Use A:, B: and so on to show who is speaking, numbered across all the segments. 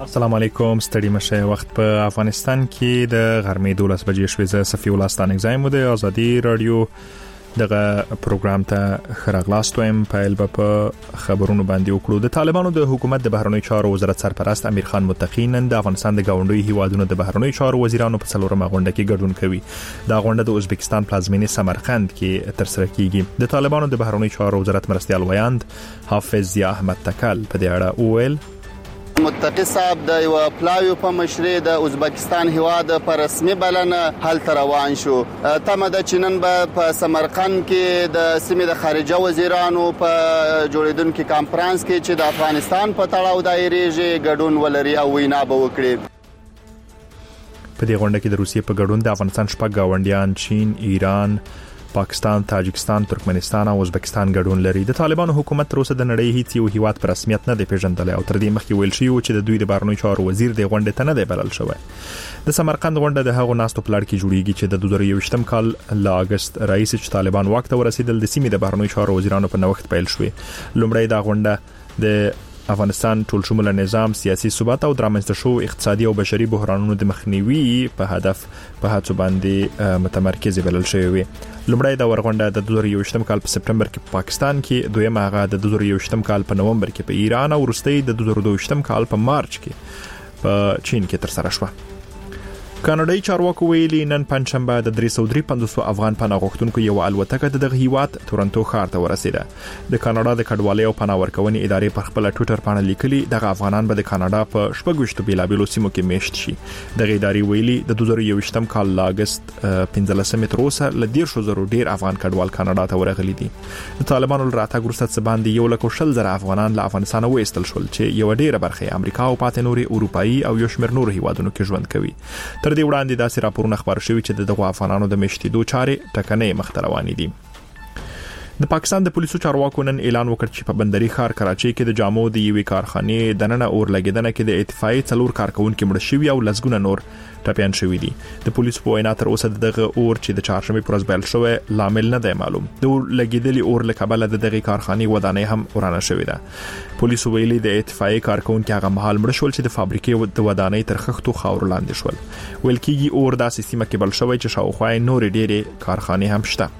A: السلام علیکم، ستړي مشه. وخت په افغانستان کې د غرمې 12 بجې شوې. زه صفي الله ستانک زایم د ازادي رادیو دغه پروګرام ته خراغلاست وایم. پایل په خبرونو باندې وکړو. د طالبانو د حکومت د بهرنیو چارو وزارت سرپرست امیر خان متقی نن د افغانستان د گاونډي هیوادونو د بهرنیو چارو وزیرانو په څلورمه غونډه کې ګډون کوي. دا غونډه د ازبکستان پلازمینې سمرقند کې ترسره کیږي. د طالبانو د بهرنیو چارو وزارت مرستیال ویاند حافظ ضیا احمد تکل په دې اړه وویل:
B: متقی صاحب د یو پلاوی په مشرۍ د ازبکستان هیواد پر رسمي بلنه هلته روان شو. تمه د چینن په سمرقند کې د سیمې د خارجه وزیرانو په جوړیدونکو کانفرنس کې چې د افغانستان په تړاو دایریږي ګډون ولري او وینا به وکړي.
A: په دې غونډه کې د روسیې په ګډون د افغانستان شپږ گاونډیان چین، ایران، پاکستان، تاجکستان، ترکمنستان او ازبکستان ګډون لري. د طالبانو حکومت تر اوسه د نړۍ هیڅ یو هیواد په رسمیت نه دی پیژندل او تر دې مخکې ویل شوی چې د دوی د بهرنیو چارو وزیر د غونډې ته نه دی بلل شوی. د سمرقند غونډه د هغو ناستو پلان کې جوړیږي چې د 2021م کال ل اگست رئیس چې طالبان واک ته ورسېدل د سیمې د بهرنیو چارو وزیرانو په نوښت پیل شوې. لومړی دا غونډه د افغانستان ټول شموله نظام، سیاسي ثبات او درامنځته شو اقتصادي او بشري بحرانونو د مخنیوي په هدف په هڅو باندې متمرکز بلل شوی وي. لومړی دا ورغونډه د 2021م کال په سپټمبر کې په پاکستان کې، دویمه هغه د 2021م کال په نومبر کې په ایران او وروستۍ د 2022م کال په مارچ کې په چین کې ترسره شوه. کاناډایي چارواکو ویلي نن پنځشنبه د 353 افغان پناه غوښتونکو یو الوتکه د دغه هیواد تورنټو ښار ته ورسیده. د کاناډا د کډوالۍ او پناه ورکونې ادارې پر خپل ټوئیټر باندې لیکلي دغه افغانان به د کاناډا په 26 بیلابېلو سیمو کې میشت شي. دغه ادارې ویلي د 2021م کال ل اگست 15 تر اوسه ل 10,000 ډیر افغان کډوال کاناډا ته ورغلي دي. د طالبانو راتګ وروسته څه باندې 1,20,000 افغانان له افغانستان وایستل شول چې یو ډیره برخه امریکا او پاتې نوري اروپאי او یو شمېر نور هیوادونو کې ژوند کوي. تر دې وړاندې داسې راپورونه خبر شوي چې دغه افغانانو د میشتېدو چارې ټکنۍ مخته روانې دي. د پاکستان د پولیسو چارواکو نن اعلان وکړ چې په بندري ښار کراچۍ کې د جامو د یوې کارخانې د نن اور لګیدنه کې د اتفاقي 4 کارکونکو مړ شوي او لسګونه نور ټپيان شوي دي. د پولیسو په وینا تر اوسه دغه اور چې د چهارشنبه پر ورځ بل شوی لامل نه دی معلوم. د اور لګیدلي اور له کبله د دغه کارخانې ودانۍ هم ورانه شوې ده. پولیسو ویلي د اتفاقي کارکونکو هغه مهال مړ شول چې د فابریکې د ودانۍ تر خښتو خاور لاندې شول. ویل کېږي اور د سیستم کې بل شوی چې شاوخوا نور ډېرې کارخانې هم شته.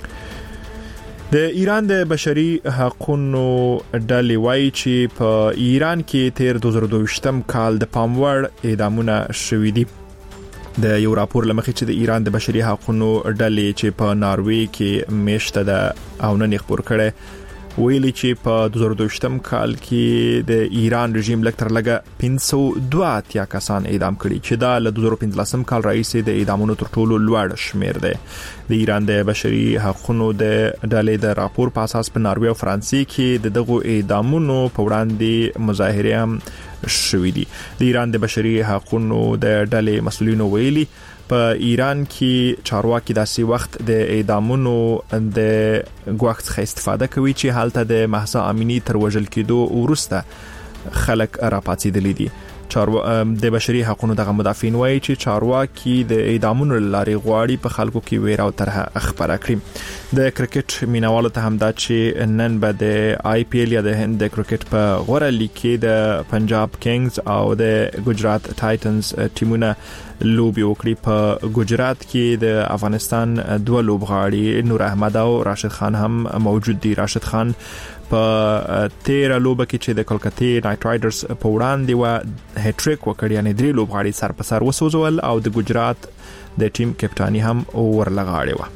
A: د ایران د بشري حقوقو ډلې وایي چې په ایران کې تیر 2022م کال د پاموړ اعدامونه شوې دي. د یو راپور لمخې چې د ایران د بشري حقوقو ډلې چې په ناروې کې میشته ده او نن خبر کړي ویلي چې په 2022م کال کې د ایران رژیم لکتر لګه 502 کسان اعدام کړي چې دا له 2015م کال راهیسې د اعدامونو تر ټولو لوړ شمیر دی. د ایران د بشري حقوقو د ډلې د راپور په اساس په ناروې او فرانسې کې دغه اعدامونو په وړاندې مظاهره هم شوې دي. د ایران د بشري حقوقو د ډلې مسؤلینو ویلي په ایران کې چارواکي داسې وخت د اعدامونو د غوښت څخه استفاده کوي چې حالت د مهسا امینی تر وژل کېدو وروسته خلک راپاتېدل دي. د بشري حقوقو دغه مدافعین وایي چې چارواکي د اعدامونو لارې غواړي په خلکو کې ویره او طرحه خبره کړي. د کرکټ مینوالو ته هم دا چې نن به د آی پی ایل یا د هند د کرکټ په غوړه لیګ کې د پنجاب کینګز او د ګجرات ټایټنز ټیمونه لوبي وکړي. په ګجرات کې د افغانستان دوه لوبغاړي نور احمد او راشد خان هم موجود دي. راشد خان په 13 لوبه کې چې د کلکتې نایټ رایډرز په وړاندې و هټریک وکړ، یعنی 3 لوبغاړي سر په سر وسوځول او د ګجرات د ټیم کپټانی هم ورلغاړي و.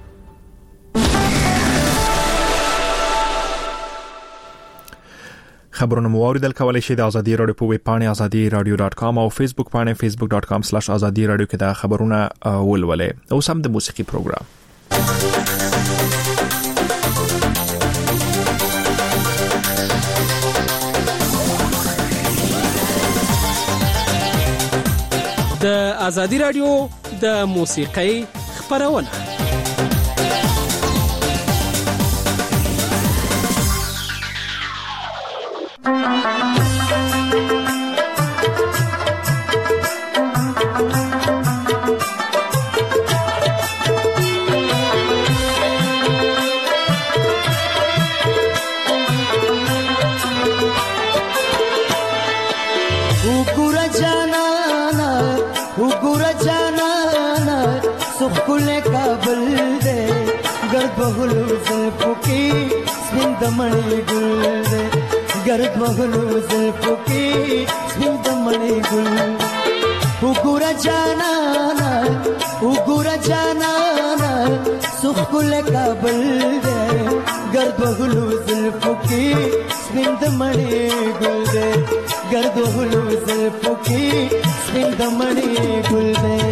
A: خبرونه موریدل کولای شي د ازادي رادیو په ویب پاڼه azadiradio.com او فیسبوک پاڼه facebook.com/azadiradio کې دا خبرونه ولولئ. او سم د موسیقي پروګرام
C: د ازادي رادیو د موسیقۍ خبرونه.
D: وهلو زلفو کې سپین د مړې ګل دې ګرد وهلو زلفو کې سپین د مړې ګل وګوره جانانا وګوره جانانا سخل کابل دې ګرد وهلو زلفو کې سپین د مړې ګل دې ګرد وهلو زلفو کې سپین د مړې ګل دې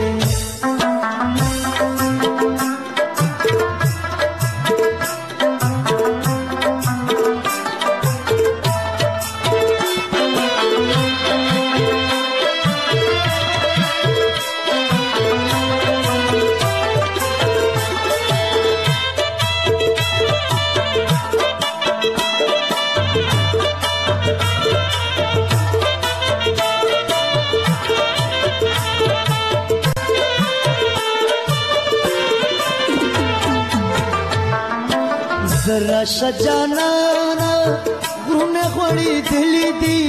D: راشا جانانا غرونه غوړې دلی دي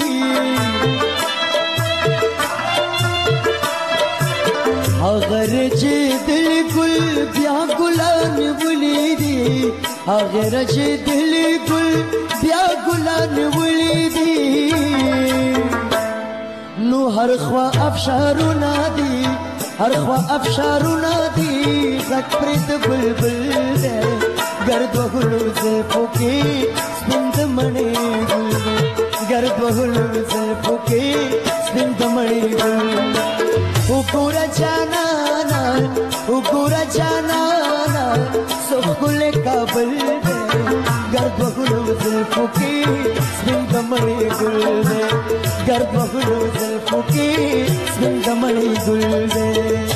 D: اگر چې دل ګل بیا ګلان ولې دي اگر چې دل ګل بیا ګلان ولې دي نو هر خوا افشارونه دي هر خوا افشارونه دي زک پرد بلبل دے گرد وهلو زلفو کې سپین د مړې ګل گرد وهلو زلفو کې سپین د مړې ګل وګوره جانانا وګوره جانانا سخل کابل دے گرد وهلو زلفو کې سپین د مړې ګل دے گرد وهلو زلفو کې سپین د مړې ګل دے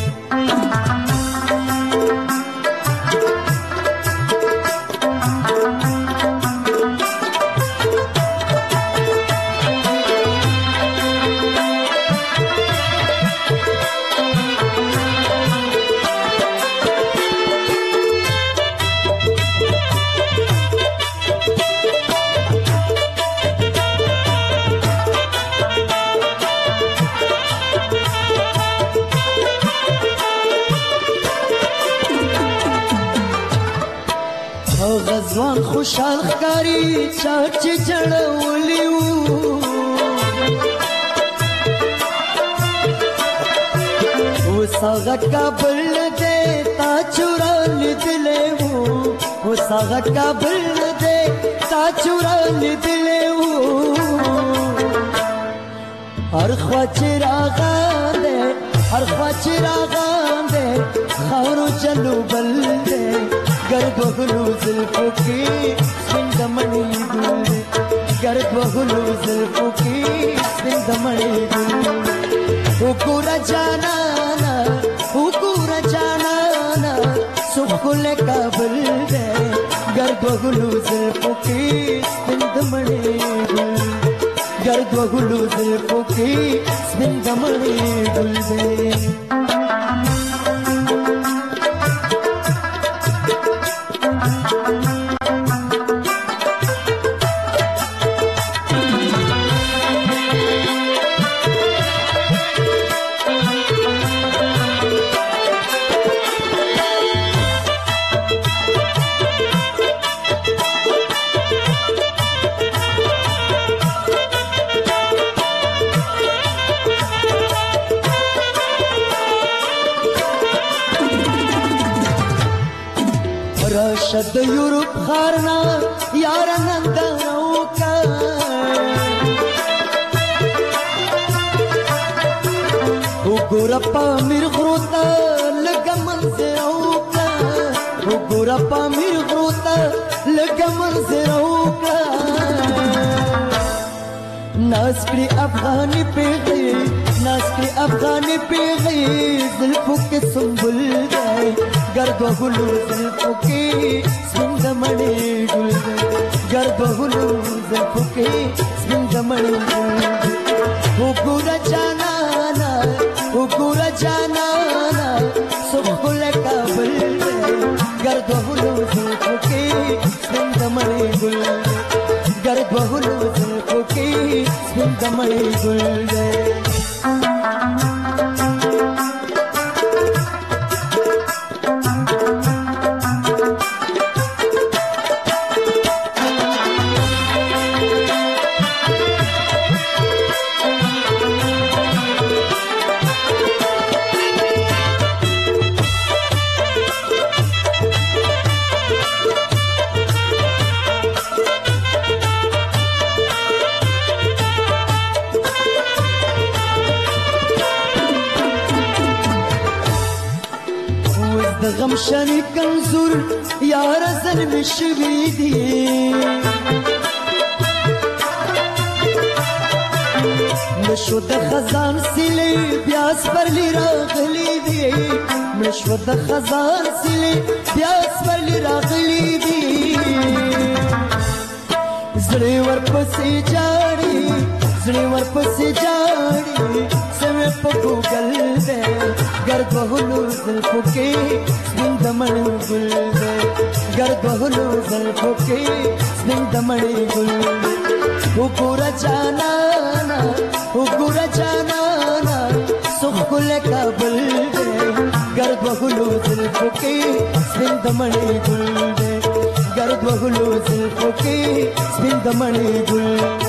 D: غزوان خوشحال ښکاری چاچ جړولې وو وساغه کابل دې تا چوران دلې وو وساغه کابل دې تا چوران دلې وو هر خوا چراغان دې هر خوا چراغان دې خارو چلو بل دې گرد وهلو زلفو کې سپین د مړې ګل گرد وهلو زلفو کې سپین د مړې ګل وګوره جانانا وګوره جانانا سخل کابل دې گرد وهلو زلفو کې سپین د مړې ګل گرد وهلو زلفو کې سپین د مړې ګل دې راشد یورپ خارنا یار نندنو کا وګوره پامیر غروتا لګه منظرو کا وګوره پامیر غروتا لګه منظرو کا ناسکری افغانی پیغی ناسکری افغانی پیغی زلفو کې سنبل دی گرد وهلو زلفو کې سپین د مړې ګل گرد وهلو زلفو کې سپین د مړې ګل وګوره جانانا وګوره جانانا سخل کابل گرد وهلو زلفو کې سپین د مړې ګل گرد وهلو زلفو کې سپین د مړې ګل گوشنی کنزور یار زن مشویدی مشو د خزان سیلی بیاس پرلی راغلی دی مشو د خزان سیلی بیاس پرلی راغلی دی زړی ورپسې جاړي زړی ورپسې جاړي سمې په ګوګل دی ګرد وهلو زلفو کې سپین د مڼې ګل دی ګرد وهلو زلفو کې سپین د مڼې ګل دی وګوره جانانا وګوره جانانا سخل کابل دی ګرد وهلو زلفو کې سپین د مڼې ګل دی ګرد وهلو زلفو کې سپین د مڼې ګل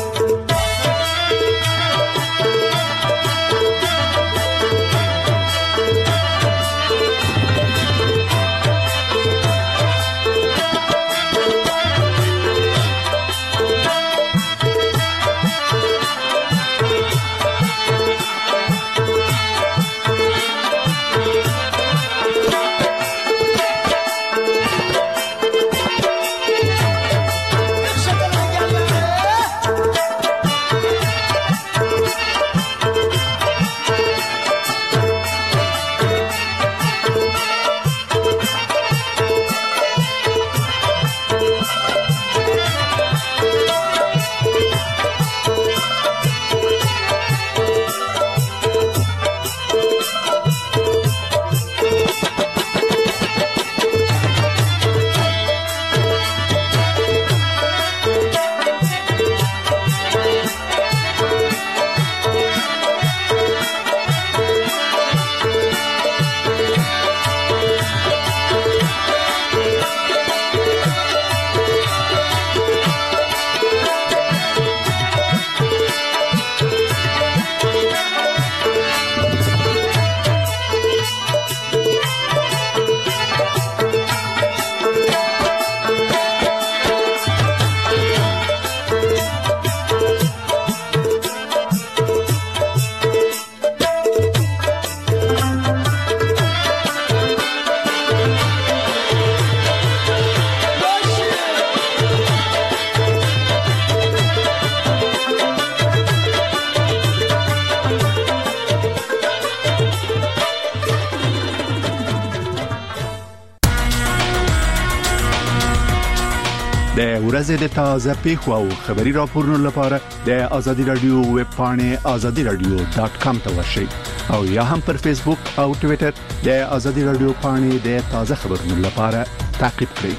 E: د ورځې د تازه پیښو او خبري راپورونو لپاره د آزادي رادیو ویب پاڼه azadiradio.com ته ورشئ او یا هم پر فیسبوک او ټوئیټر د آزادي رادیو پاڼه د تازه خبرونو لپاره تعقیب کړئ.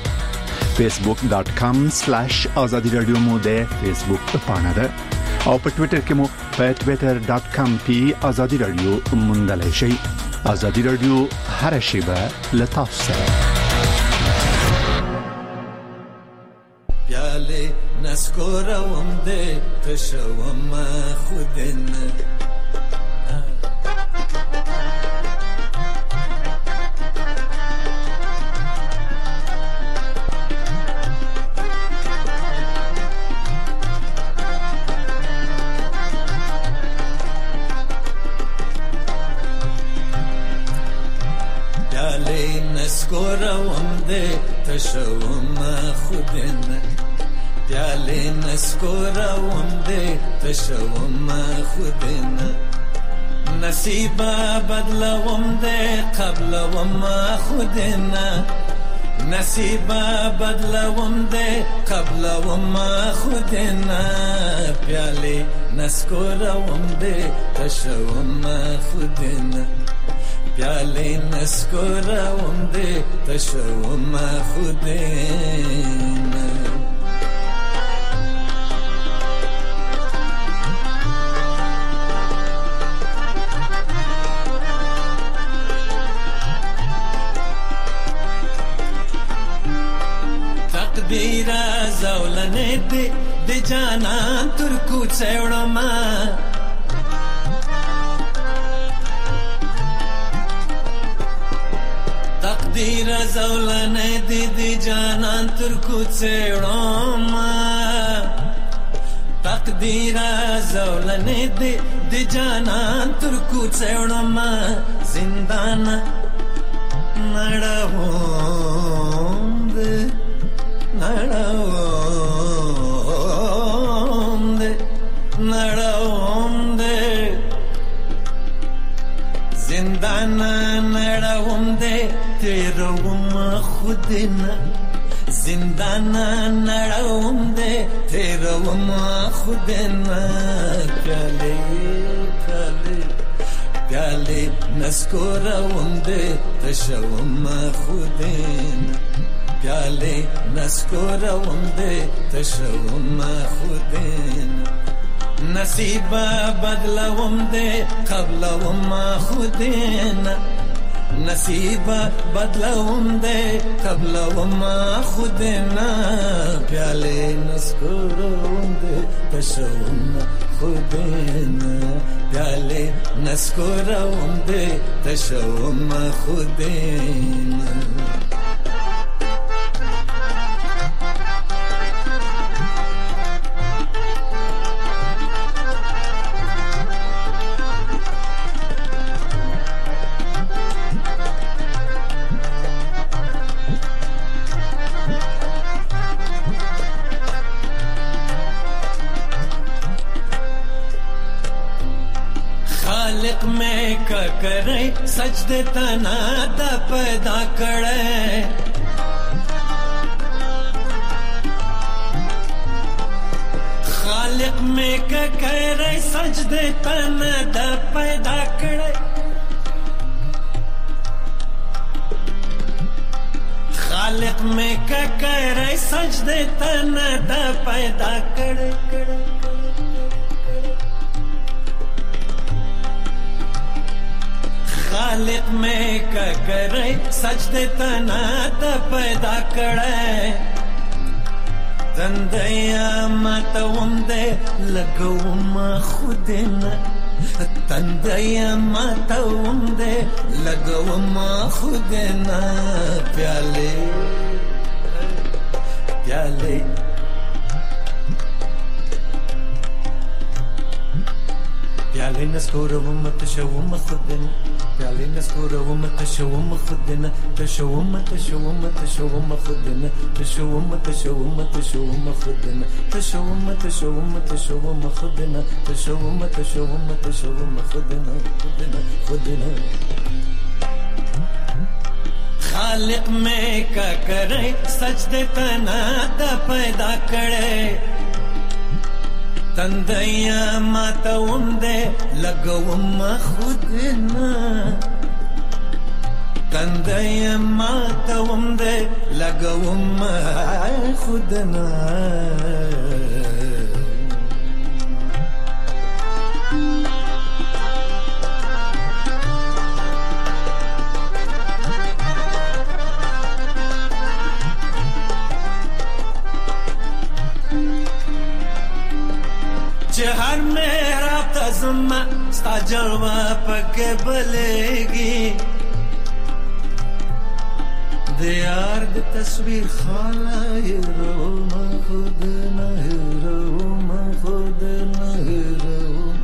E: facebook.com/azadiradio مو د فیسبوک پاڼه ده او په ټوئیټر کې مو په twitter.com/azadiradio موندلای شئ. آزادي رادیو هر شیبه لتاسو سره.
F: پیاله نسکورم ده تشوم خودن پیاله نسکورم ده تشوم خودن پیاله نسکورم ده تشوم خودن نصیبا بدلوم ده قبلوم خودن نصیبا بدلوم ده قبلوم خودن پیاله نسکورم ده تشوم خودن پیاله نسکورم ده تشوم خودن تقدیر زولنه دی جانان ترکو چوڑما تقدیر زولنه دی جانان ترکو چوڑما تقدیر زولنه دی جانان ترکو چوڑما زندان زندانا نړوم دې تیروم خود نه پیالې نسکوروم دې تشوم خود نه پیالې نسکوروم دې تشوم خود نه نصیب بدلوم دې قبلوم خود نه نصیب بدلوم دے قبلوم خود نا پیالے نسکوروم دے تشوم خود نا پیالے نسکوروم دے تشوم خود نا करे सजदे तना दा पैदा करे खालिक में करे सजदे तना दा पैदा करे खालिक में करे सजदे तना दा पैदा करे खालिक में करे सजदे तना दा पैदा करे तंदया मतवम दे लगवम खुद न तंदया मतवम दे लगवम खुद न प्याले प्याले प्याले नस्कोरवम तशवम खुद न प्याले नस्कोरवम तशवम खुद न तशवम तशवम तशवम खुद न तशवम तशवम तशवम खुद न तशवम तशवम तशवम खुद न तशवम तशवम तशवम खुद न खुद न खालिक में का करे सजदे तना दा पैदा करे तंदया मातवम दे लगवम खुद ना तंदया मातवम दे लगवम खुद ना हर मेरा तज़म्मा स्ता जलवा पके बलेगी दियार दी तस्वीर खाला हीरो मैं खुद न हीरो मैं खुद न हीरो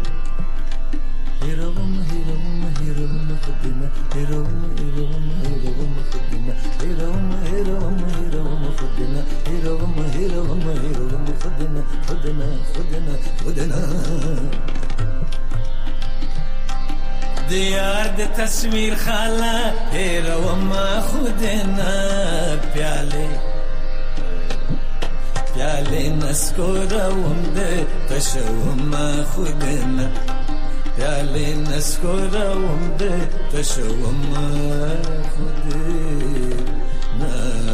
F: हीरो हीरो हीरो मैं खुद न हीरो हीरो हीरो मैं खुद न हीरो हीरो हीरो मैं खुद न हीरो हीरो हीरो मैं खुद न खुद न खुद न खुद न दियार दी तस्वीर खाला हीरो वमा खुद न प्याले प्याले नस्कोरवम दे तशवमा खुद न प्याले नस्कोरवम दे तशवमा खुद न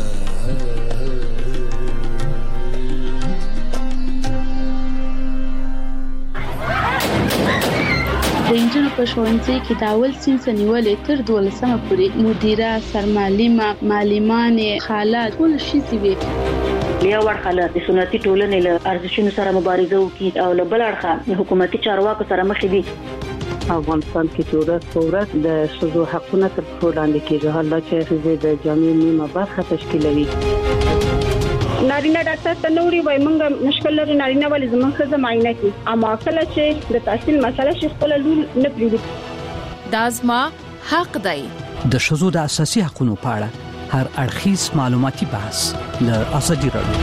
G: د انجنونو په ښوونځي کې د اول صنف نیولې تر 12مه پورې مدیره سرمعلمه معلمانې خالات ټول شي وي
H: بیا ورخاله د سنتي ټولنې له ارزښتونو سره مبارزه وکړي او له بل اړخه حکومتي چارواکو سره مخ دي.
I: افغانستان کې ورځ د ښځو حقونه تر پښو لاندې کېږي، حالات چې ښځې د جامعې نیمه برخه تشکیلوي.
J: نارینه ډاکټر ته نوري وای مونږ مشکل لري نارینه ولې زموږ ښځه معاینه کوي، اما کله چې د تحصیل مسله شي خپل لور نه پریږدي.
K: دا زما حق دی. د ښځو د اساسي حقوقو په اړه هر اړخیز معلوماتي بحث له ازادي راډیو.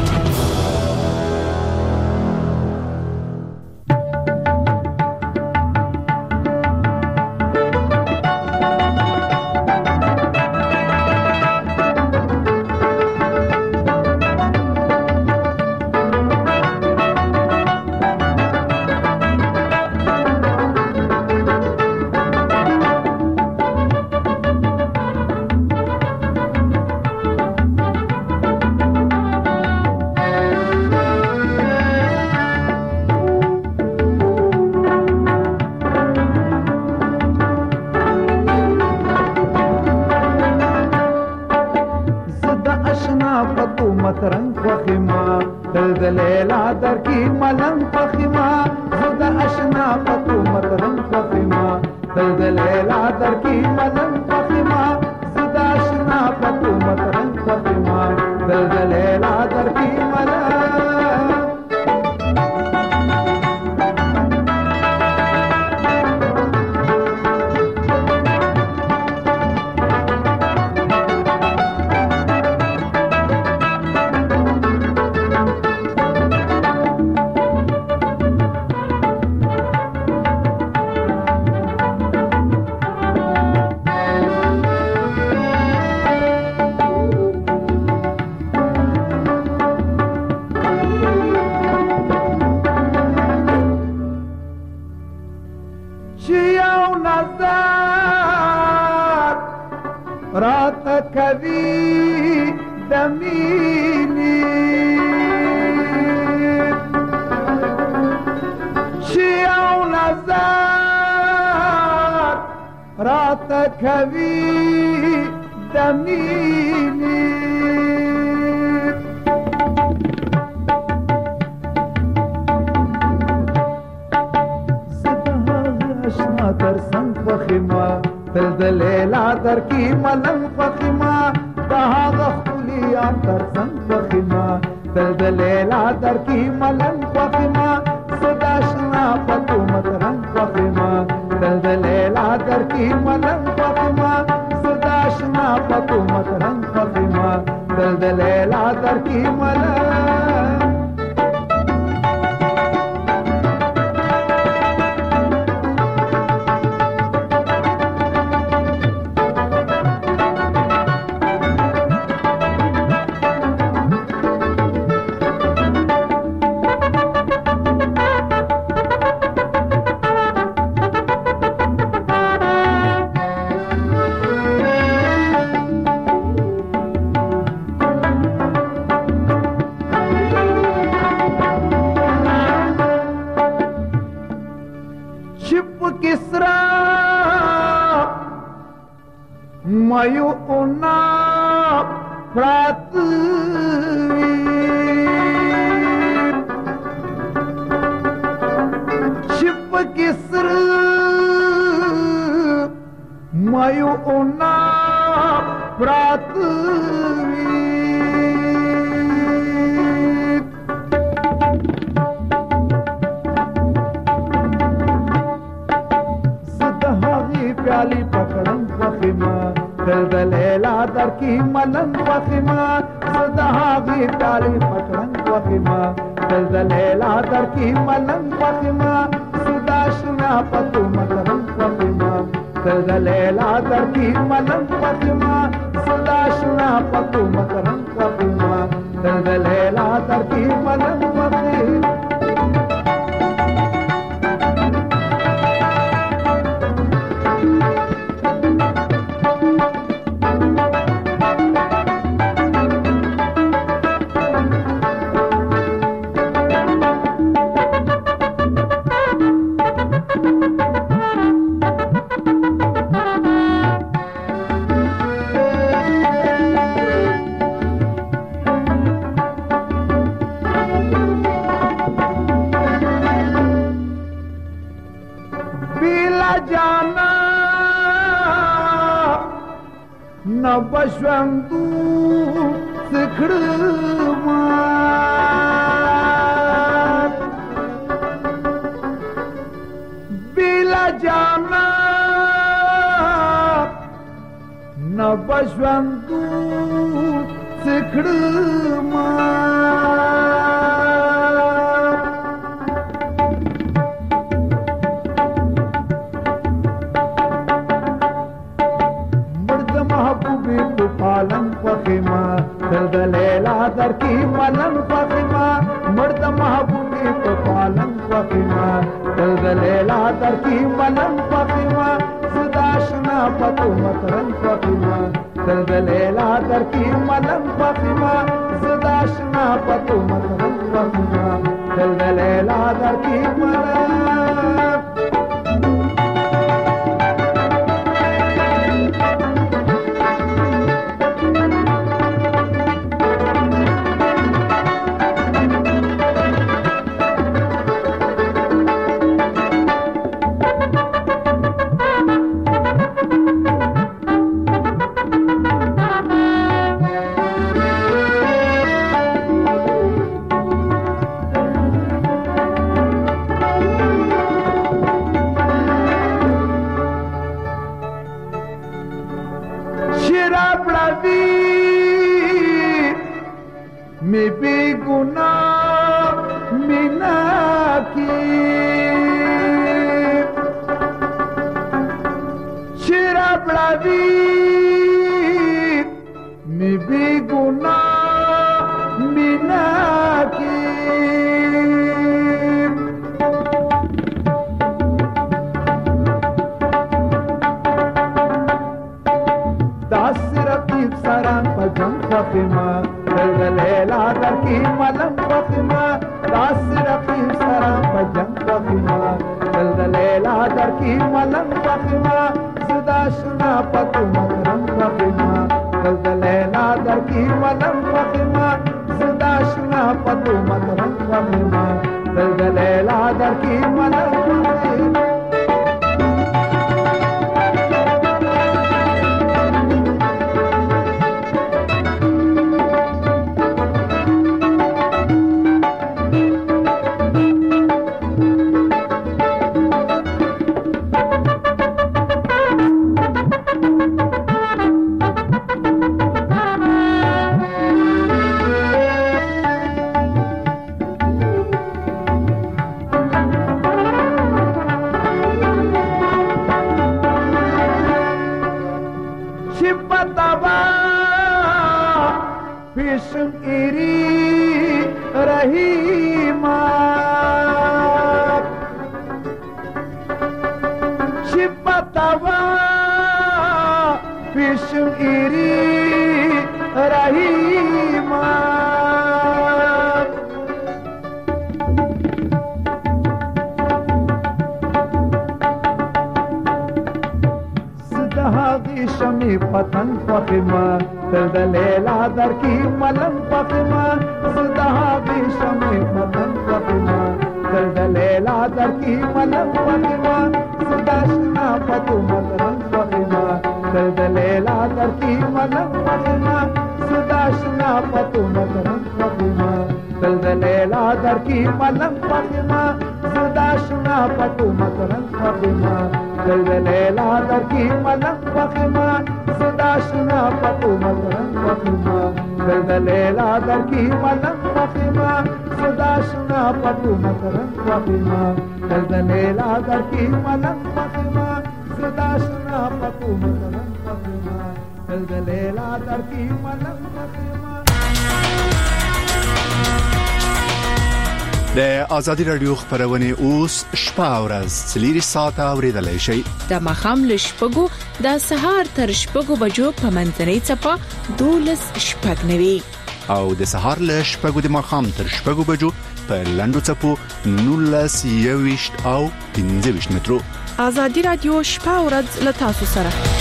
L: بشوندو سکړما بلا جانا ژوندو څکړما مرد محبوبي په پالن فخما دل لیلا در کی ملن فخما مرد محبوبي په پالن فخما دل لیلا در کی ملن فخما صداشنا پتو مترن فخما دل لیلا در کی ملن فخما صداشنا پتو مترن فخما دل لیلا در کی ملن
E: د ازادي رادیو خبرونه اوس شپه او ورځ 3 ساعته اوریدلای شئ
M: د مخام لشپګو د سهار تر شپګو بجو په منځنۍ چپا 12 شپګنوي
E: او د سهار لشپګو د مخام تر شپګو بجو په لندو چپو 19 او 15 مترو
M: ازادي رادیو شپه او ورځ له تاسو سره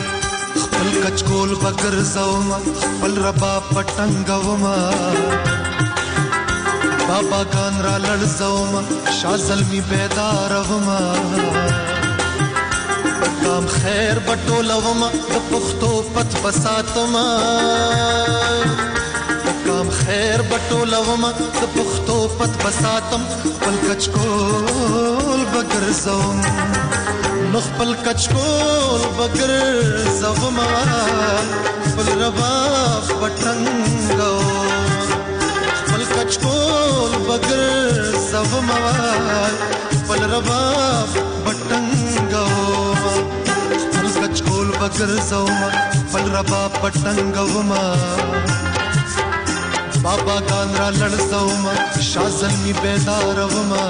N: بګر زوما خپل ربا پټنګوما بابا ګان را لړزوم شاه زلمی بیدار وما کام خیر بټولوم د پښتو پت بساتم کام خیر بټولوم د پښتو پت بساتم پل کچکول بغیر زوم نو خپل کچکول بغیر زوم خپل رباب پټنګو خپل کچکول بغیر زوم خپل رباب پټنګو خپل کچکول بغیر زوم خپل رباب پټنګو بابا ګان را لړزوم شاه زلمی بیدار وما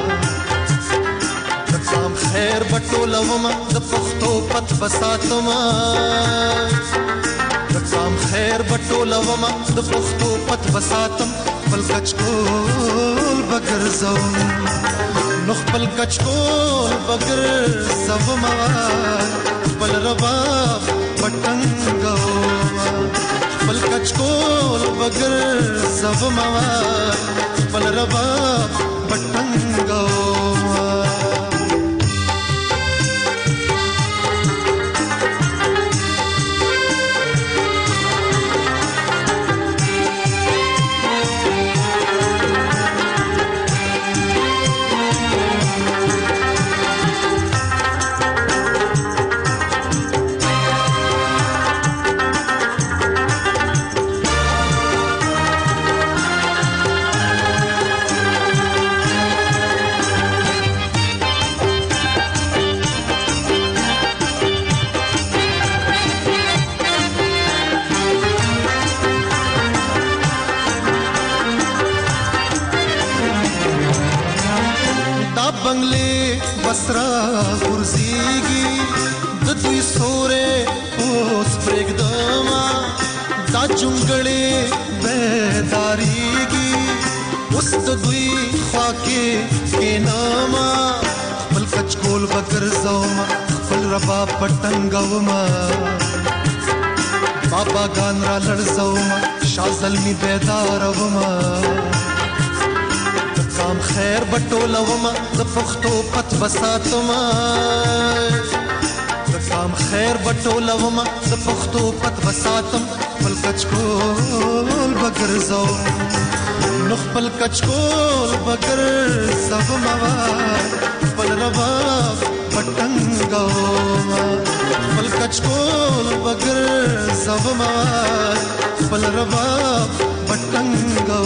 N: د کام خیر بټولوم د پښتو پت بساتم د کام خیر بټولوم د پښتو پت بساتم خپل کچکول بغیر زوم نو خپل کچکول بغیر زوم خپل رباب پټنګو خپل کچکول بغیر زوم خپل رباب پټنګو بنگلے بسرا غرزیگی د دوی سورے اوس پرېږدما دا جونګړې بیداریږي اوس د دوی خوا کې کېنما خپل کچکول بغیر زوم خپل رباب پټنګوما بابا ګان را لړزوم شاه زلمی بیدار وما کام خیر بټولوم د پښتو پت بساتم د کام خیر بټولوم د پښتو پت بساتم خپل کچکول بغیر زوم نو خپل کچکول بغیر زوم خپل رباب پټنګو خپل کچکول بغیر زوم خپل رباب پټنګو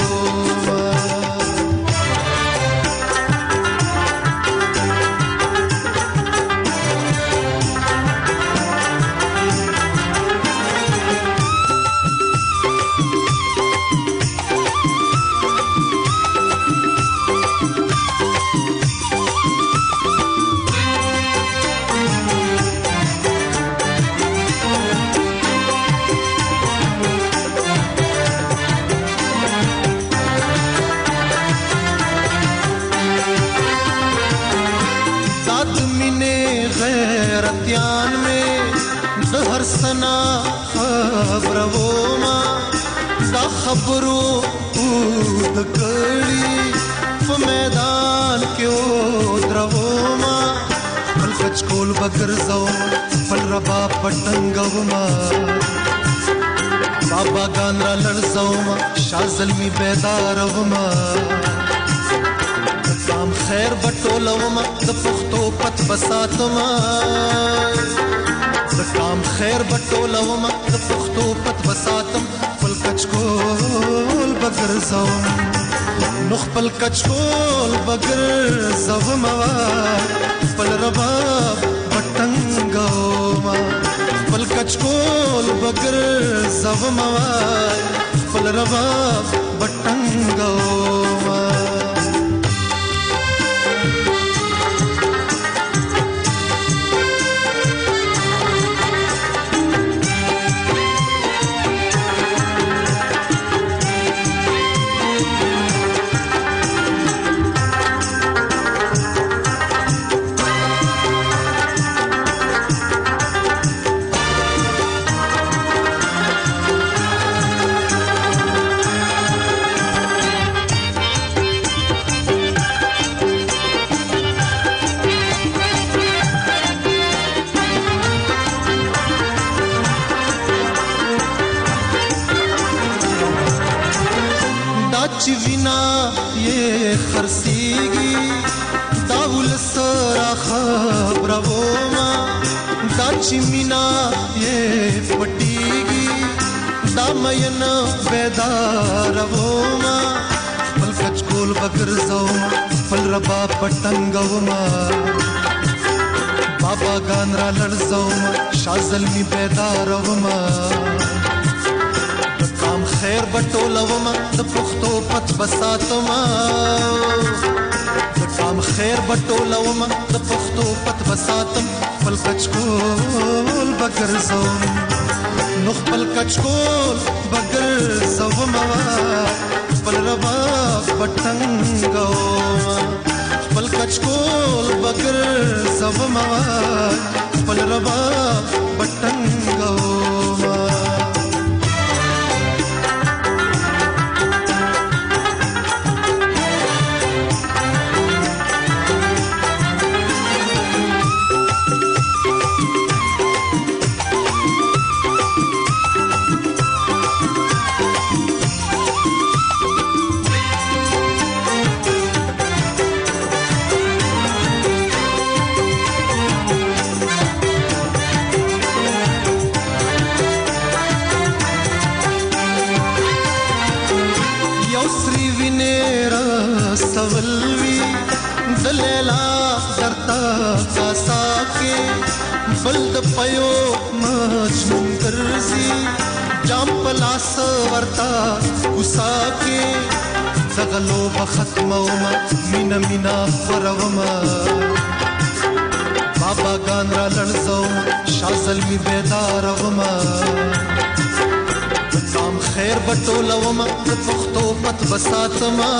N: غیرتیان میں دہر سنا خبرو ما دا خبرو اود کڑی میدان کیو درو ما پل کچکول بغیر زوم پل رباب پټنګو ما بابا ګان را لړزوم شاه زلمی بیدار وما کام خیر بټولوم د پښتو پت بساتم د کام خیر بټولوم د پښتو پت بساتم خپل کچکول بغیر زوم نو خپل کچکول بغیر زوم خپل رباب پټنګو خپل کچکول بغیر زوم خپل رباب پټنګو چې وینا یې خرسيږي دا ولسرا خبرو ما دا چې مینا یې پټيږي دا مین بیدار وما خپل کچ کول بګرځو خپل ربا پټنګو ما بابا ګان را لړزو شازل می بیدار وما کام خیر بټولو ما د پختو پت بساتو ما کام خیر بټولو ما د پختو پت بساتم خپل کچ کول بګرځو نو خپل کچکول بغیر زوما خپل ربا پټنګو خپل کچکول بغیر زوما خپل ربا پټنګو बल्द पयो मजनून करसी जाम पलास वर्ता गुसा के जगलो बखतमोमा मीना मीना फरवमा बाबा गानरा लड़जो शाजल मी बेदारवमा काम खैर बटोलवमा पख्तो पत बसातमा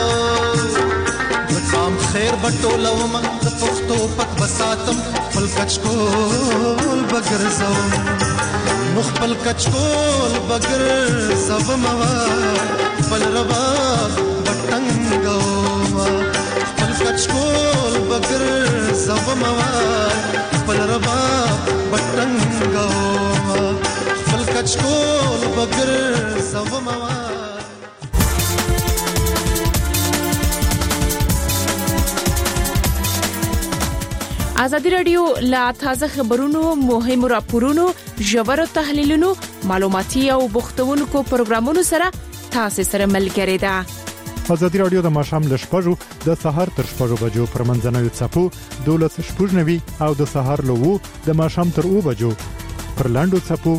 N: काम खैर बटोलवमा पख्तो पत बसातम خپل کچکول بغیر زوم خپل کچکول بغیر زوم خپل ربا بټنګو خپل کچکول بغیر زوم خپل ربا بټنګو خپل کچکول بغیر زوم
M: ازادي رادیو لا تازه خبرونو مهم راپورونو ژور تحلیلونو معلوماتي او بوختونکو پروګرامونو سره تاسو سره ملګری ده.
A: ازادي رادیو د ماښام ل 6:00 د سحر تر 6:00 بجو پر منځنوي چپو 12:00 او د سحر له 2 د ماښام تر 2 بجو پر لاندو چپو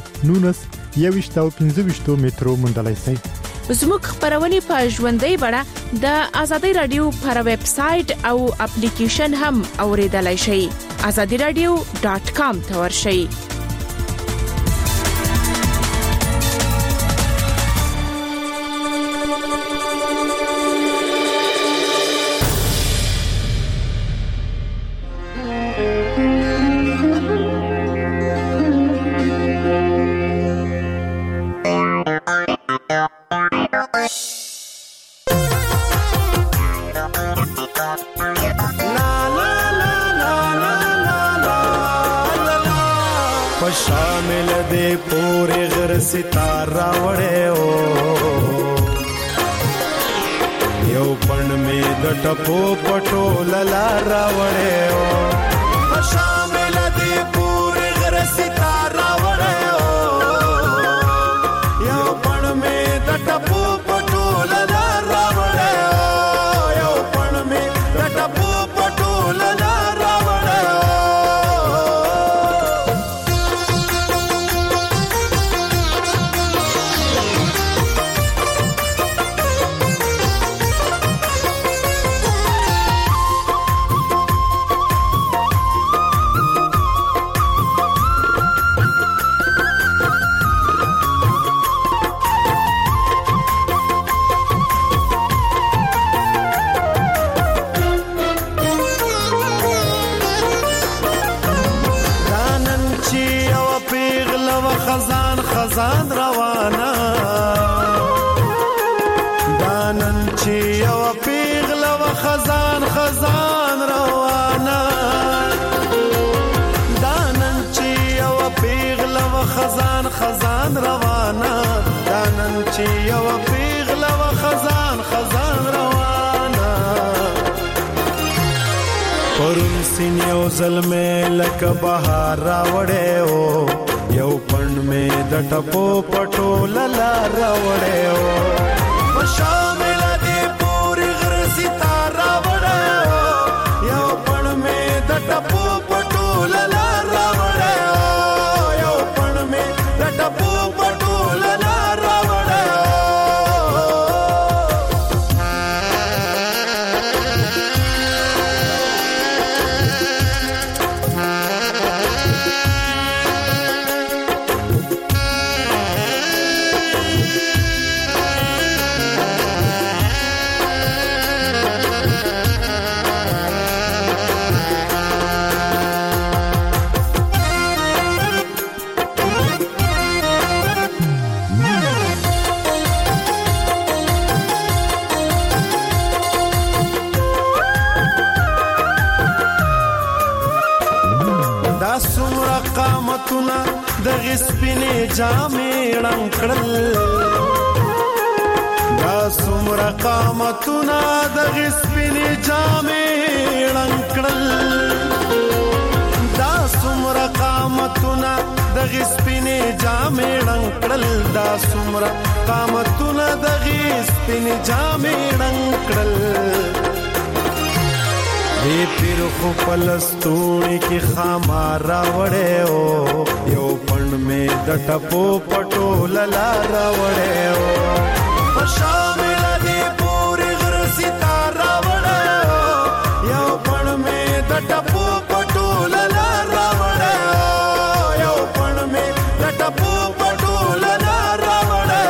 A: 19:25 مترو مندلای سي.
M: زموږ خبرونه په ژوندۍ بڼه د ازادي رادیو پر ویب سټ او اپلیکیشن هم اوریدلای شئ. azadiradio.com ته ورشئ.
O: شامل دے پورے غر ستارہ وڑے او یو پن میں دٹپو پٹو للارا وڑے او شامل دے پورے غر ستارہ وڑے او یو پن میں دٹپو پٹو للارا وڑے او یو پن میں دٹپو پٹو للارا وڑے او خزان روانا دانن چی یو پیغل و خزان روانا دانن چی یو پیغل و خزان روانا دانن چی یو پیغل و خزان یو ظلمه لک بهار راوړې او یو پڼ مې د ټپو پټو للا راوړې او په شامل دې پوری غر ستاره راوړې او یو پڼ مې د ټپو پټو للا راوړې او یو پڼ مې د ټپو پټو للا راوړې دغه سپینې جامې رنگ کړل دا څومره قامتونه دغه سپینې جامې رنگ کړل دا څومره قامتونه دغه سپینې جامې رنگ کړل دا څومره قامتونه دغه سپینې جامې رنگ کړل دی پیر خو پلستونی کی خامار راوڑے او یو پند میں د ټپو پټو للا راوڑے او شامل دی پوری غر ستار راوڑے او یو پند میں د ټپو پټو للا راوڑے او یو پند میں د ټپو پټو للا راوڑے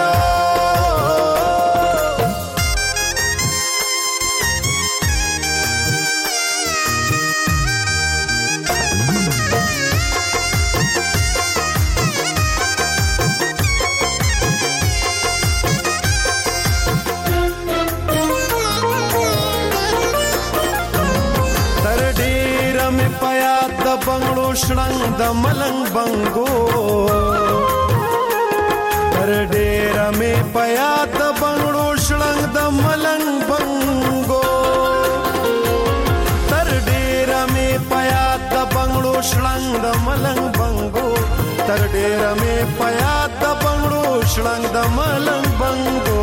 O: بنگلو شړنګ د ملنګ بنګو تر ډېر مې پیا د بنگلو شړنګ د ملنګ بنګو تر ډېر مې پیا د بنگلو شړنګ د ملنګ بنګو تر ډېر مې پیا د بنگلو شړنګ د ملنګ بنګو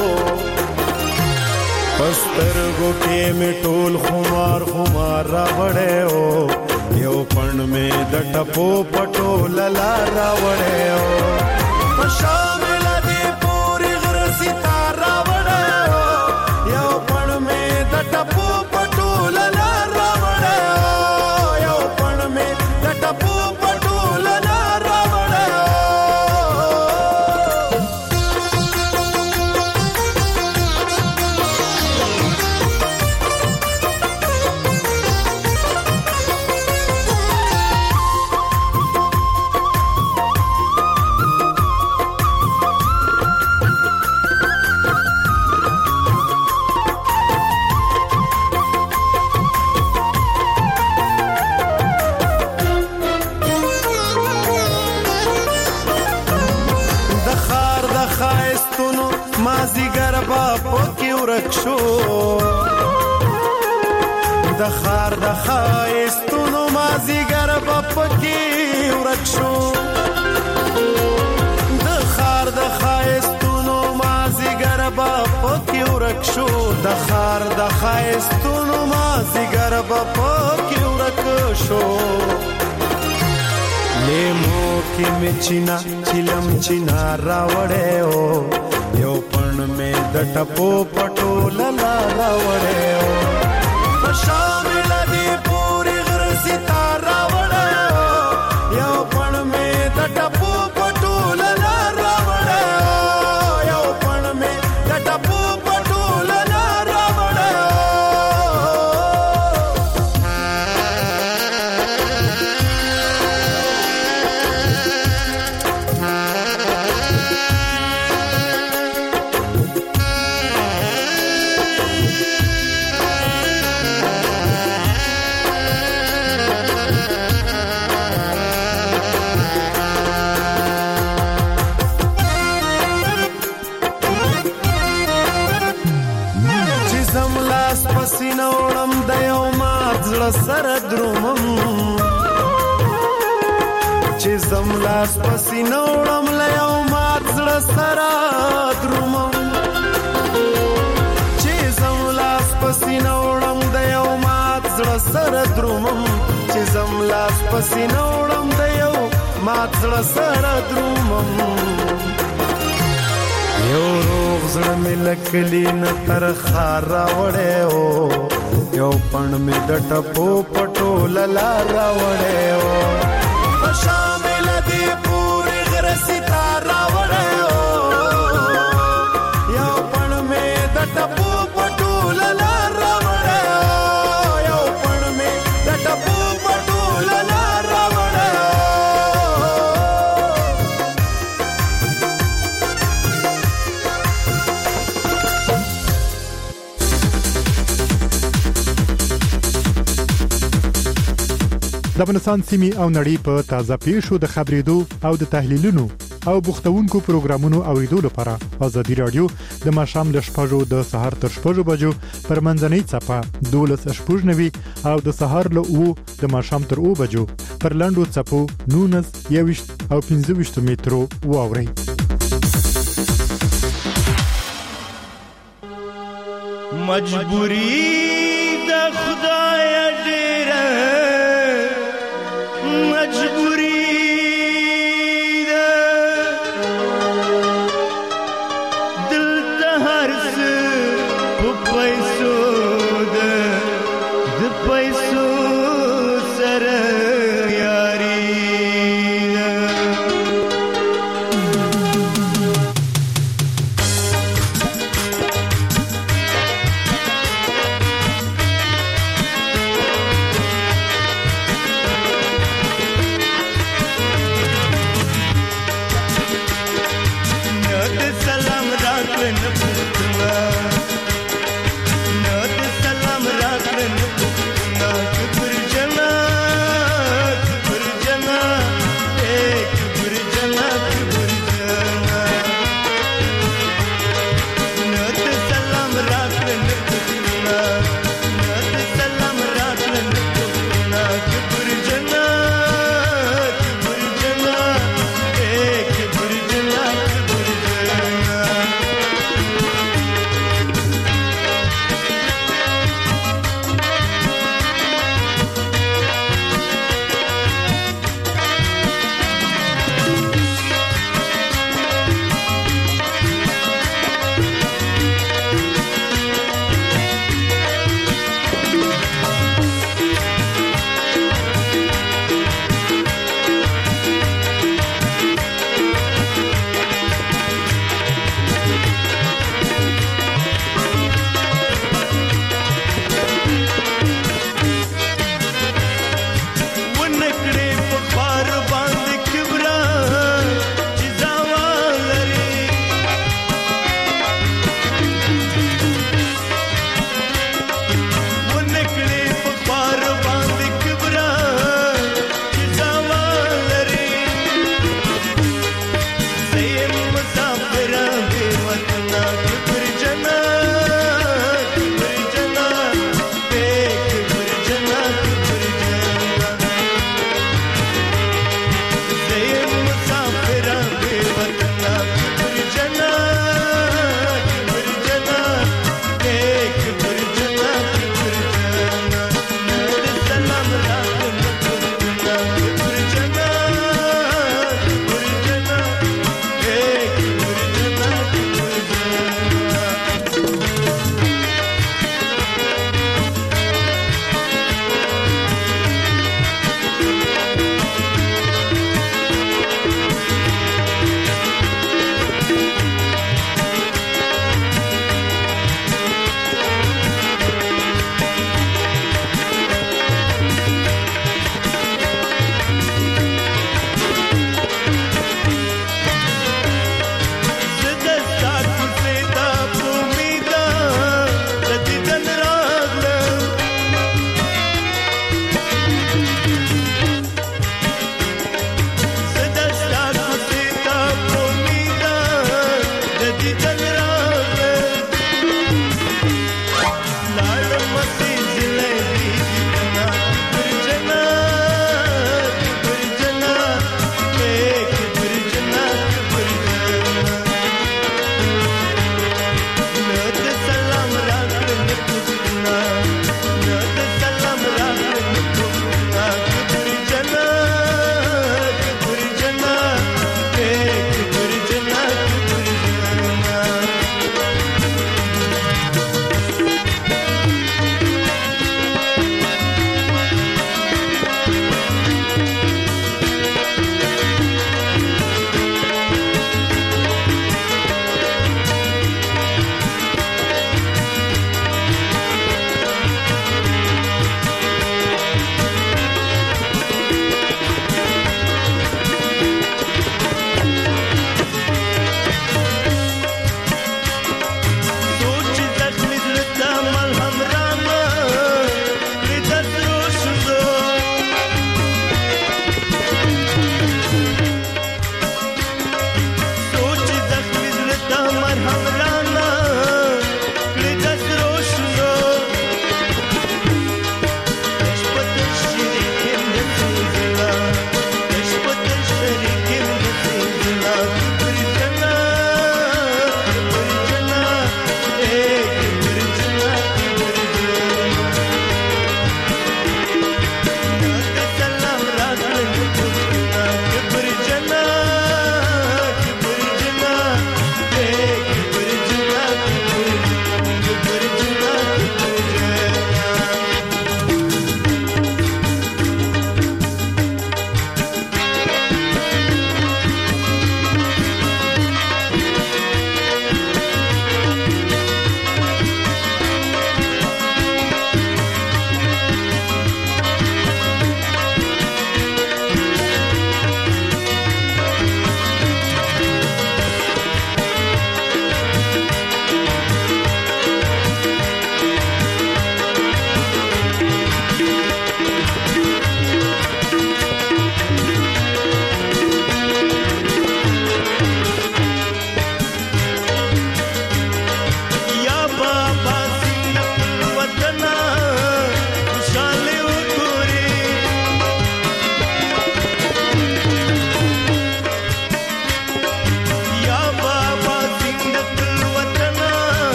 O: پسترګو کې مې ټول خمار خمار راوړې او یو پند میں د ټپو پټو للا راوړې او شامل دی پوری غر ستار راوړې او یو پند میں د ټپو پټو للا راوړې او یو پند میں د ټپو پټو للا راوړې د خار د خایستونو مازیګر پکې ورک شو د خار د خایستونو مازیګر پکې ورک شو د خار د خایستونو مازیګر پکې ورک شو لیمو کې مچینا چلم چینا راوړې او یو پند میں د ټپو پټو للا راوړې او شامل دی پوری غر ستار راوړې او یو پند میں د ټپو پټو للا راوړې او یو پند میں د ټپو پټو للا راوړې زملاس پسینه وړم له یو مات زړه سره درومم چې زملاس پسینه وړم د یو مات زړه سره درومم چې زملاس پسینه وړم د یو مات زړه سره درومم یو روغ زړه مې لکلی نه تر خار راوړی او یو پڼ مې د ټپو پټو للا راوړی او په شامل دې پورې غره ستار راوړی او یو پڼ مې د ټپو پټو للا راوړی او یو پڼ مې د ټپو پټو للا راوړی
A: د افغانستان سیمې او نړۍ په تازه پیښو د خبرېدو او د تحلیلونو او بوختونکو پروګرامونو اوریدو لپاره آزادي رادیو د ماښام له 6 د سهار تر 6 بجو پر منځنۍ صفه 12:90 او د سهار له 9 د ماښام تر 9 بجو پر لاندو صفو 19 او 15 مترو واوري.
P: مجبوری د خدای ډیره مجبوری ده دلته هر څه په پیسو ده د پیسو سره یاري ده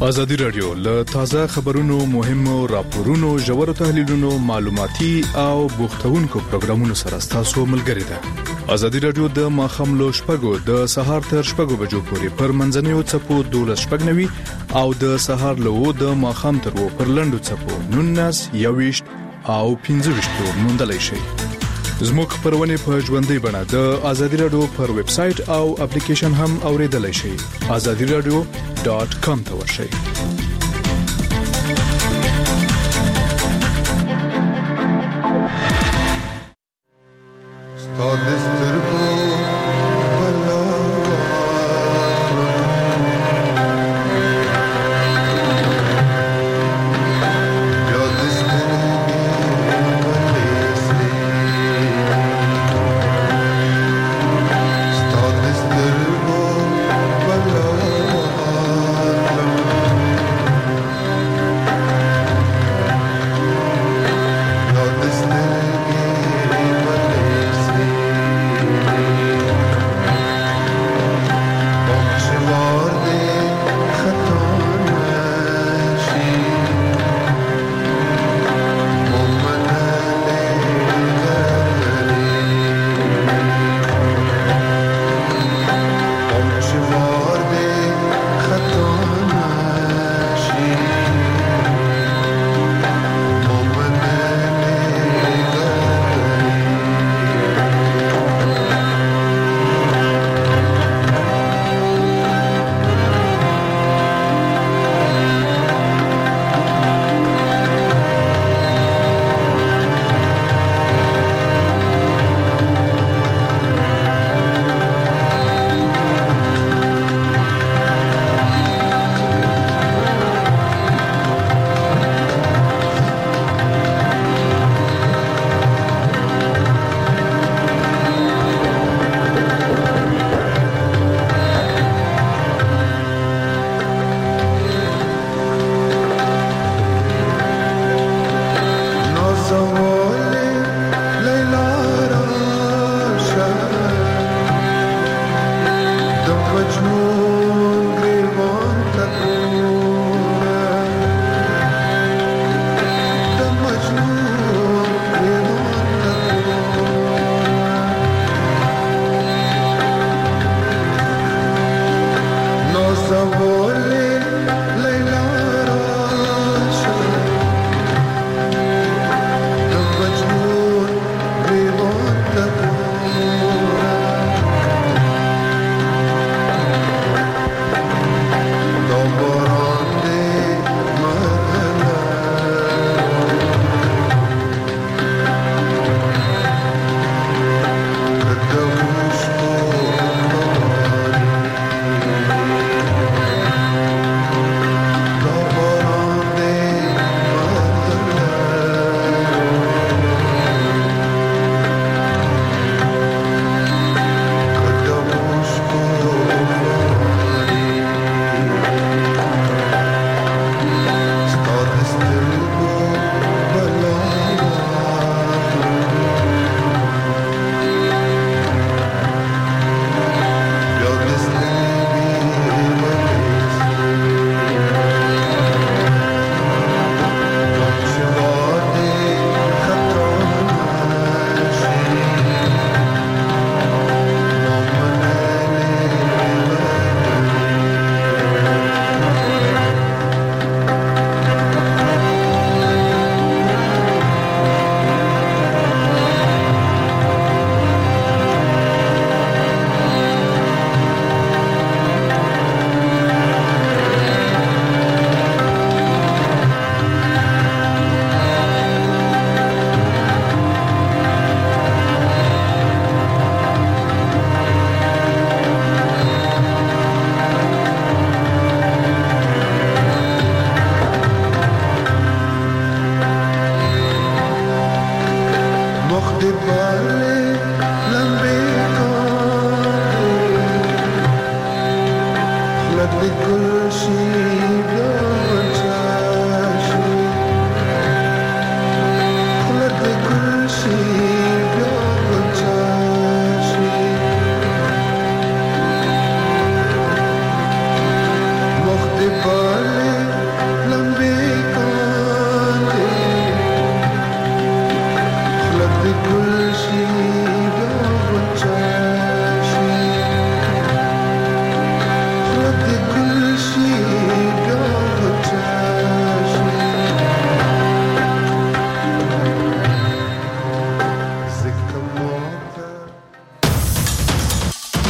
A: ازادي رادیو له تازه خبرونو مهمو راپورونو ژورو تحلیلونو معلوماتي او بوختونکو پروګرامونو سره تاسو ملګری ده. ازادي رادیو د ماخاملو شپږو د سهار تر شپږو بجو پورې پر منځنیو چپو 12:09 او د سهار له د ماخام تر و پر لندو چپو 19 21 او 15 موندلای شي. زموږ خبرونه په ژوندۍ بڼه د ازادي رادیو پر ویب سټ او اپلیکیشن هم اوریدلای شئ. azadiradio.com ته ورشئ.